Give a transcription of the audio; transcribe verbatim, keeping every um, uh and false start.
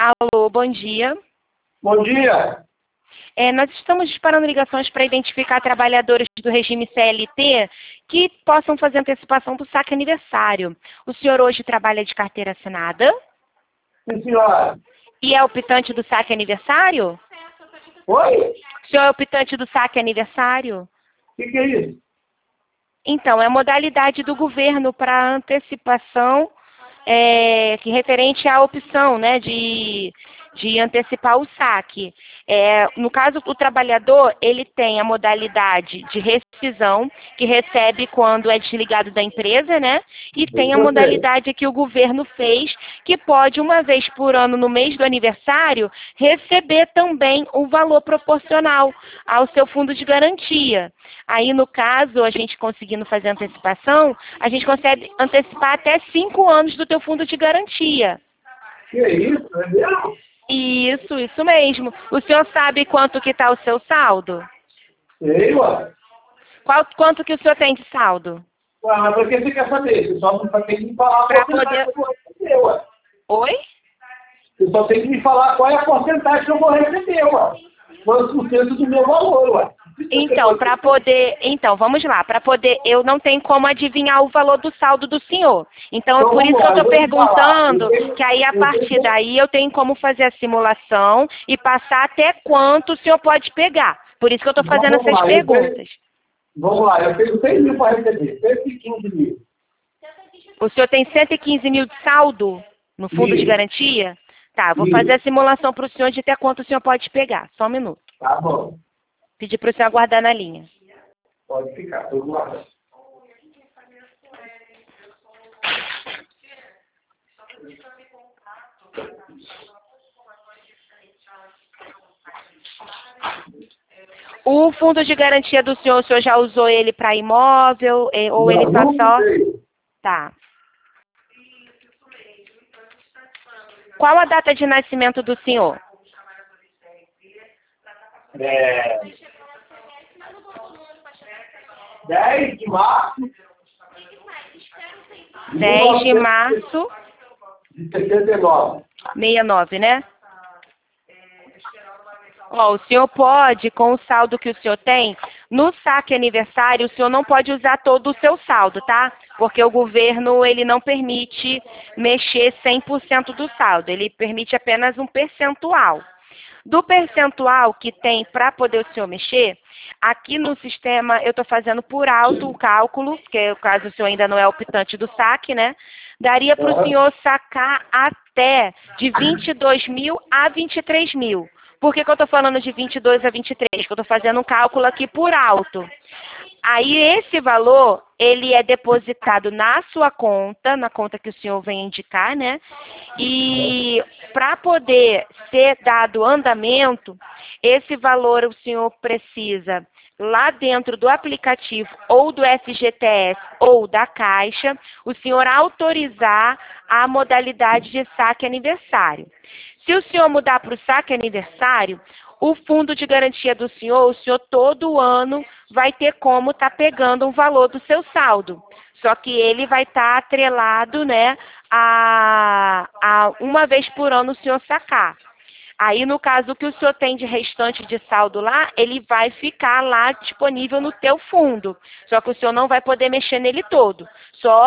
Alô, bom dia. Bom dia. É, nós estamos disparando ligações para identificar trabalhadores do regime C L T que possam fazer antecipação do saque aniversário. O senhor hoje trabalha de carteira assinada? Sim, senhora. E é optante do saque aniversário? Oi? O senhor é optante do saque aniversário? O que, que é isso? Então, é a modalidade do governo para antecipação, é, que referente à opção, né, de, de antecipar o saque. É, no caso, o trabalhador, ele tem a modalidade de rescisão, que recebe quando é desligado da empresa, né, e tem a Eu sei. modalidade que o governo fez, que pode, uma vez por ano, no mês do aniversário, receber também um valor proporcional ao seu fundo de garantia. Aí, no caso, a gente conseguindo fazer antecipação, a gente consegue antecipar até cinco anos do teu fundo de garantia. Que é isso? É mesmo? Isso, isso mesmo. O senhor sabe quanto que está o seu saldo? Sei, ué. Qual, quanto que o senhor tem de saldo? Ué, mas por que você quer saber? Você só tem que me falar a Pra porcentagem poder- que eu vou receber, ué. Oi? Você só tem que me falar qual é a porcentagem que eu vou receber, ué. Quantos por cento do meu valor, ué. Então, para poder, então, vamos lá, para poder, eu não tenho como adivinhar o valor do saldo do senhor. Então, é Então, por vamos isso que eu lá, eu estou vou te falar. perguntando, Eu tenho- que aí a eu partir tenho- daí eu tenho como fazer a simulação e passar até quanto o senhor pode pegar. Por isso que eu estou Então, fazendo vamos essas lá, eu tenho- perguntas. Vamos lá, eu tenho cem mil para receber. cento e quinze mil. O senhor tem cento e quinze mil de saldo no fundo de Isso. garantia? Tá, vou Isso. fazer a simulação para o senhor de até quanto o senhor pode pegar. Só um minuto. Tá bom. Pedir para o senhor aguardar na linha. Pode ficar, tô guardando. O fundo de garantia do senhor, o senhor já usou ele para imóvel eh, ou ele tá Não, só... não sei. Tá. Qual a data de nascimento do senhor? É... dez de março dez de março, de setenta e nove. sessenta e nove, né? Ó, o senhor pode, com o saldo que o senhor tem, no saque aniversário, o senhor não pode usar todo o seu saldo, tá? Porque o governo, ele não permite mexer cem por cento do saldo, ele permite apenas um percentual. Do percentual que tem para poder o senhor mexer, aqui no sistema eu estou fazendo por alto o cálculo, porque caso o senhor ainda não é optante do saque, né? Daria para o Aham. senhor sacar até de vinte e dois mil a vinte e três mil. Por que, que eu estou falando de vinte e dois a vinte e três? Porque eu estou fazendo um cálculo aqui por alto. Aí esse valor, ele é depositado na sua conta, na conta que o senhor vem indicar, né? E para poder ser dado andamento, esse valor o senhor precisa, lá dentro do aplicativo ou do F G T S ou da Caixa, o senhor autorizar a modalidade de saque aniversário. Se o senhor mudar para o saque aniversário, o fundo de garantia do senhor, o senhor todo ano vai ter como estar tá pegando um valor do seu saldo. Só que ele vai estar tá atrelado, né, a, a uma vez por ano o senhor sacar. Aí, no caso, o que o senhor tem de restante de saldo lá, ele vai ficar lá disponível no teu fundo. Só que o senhor não vai poder mexer nele todo. Só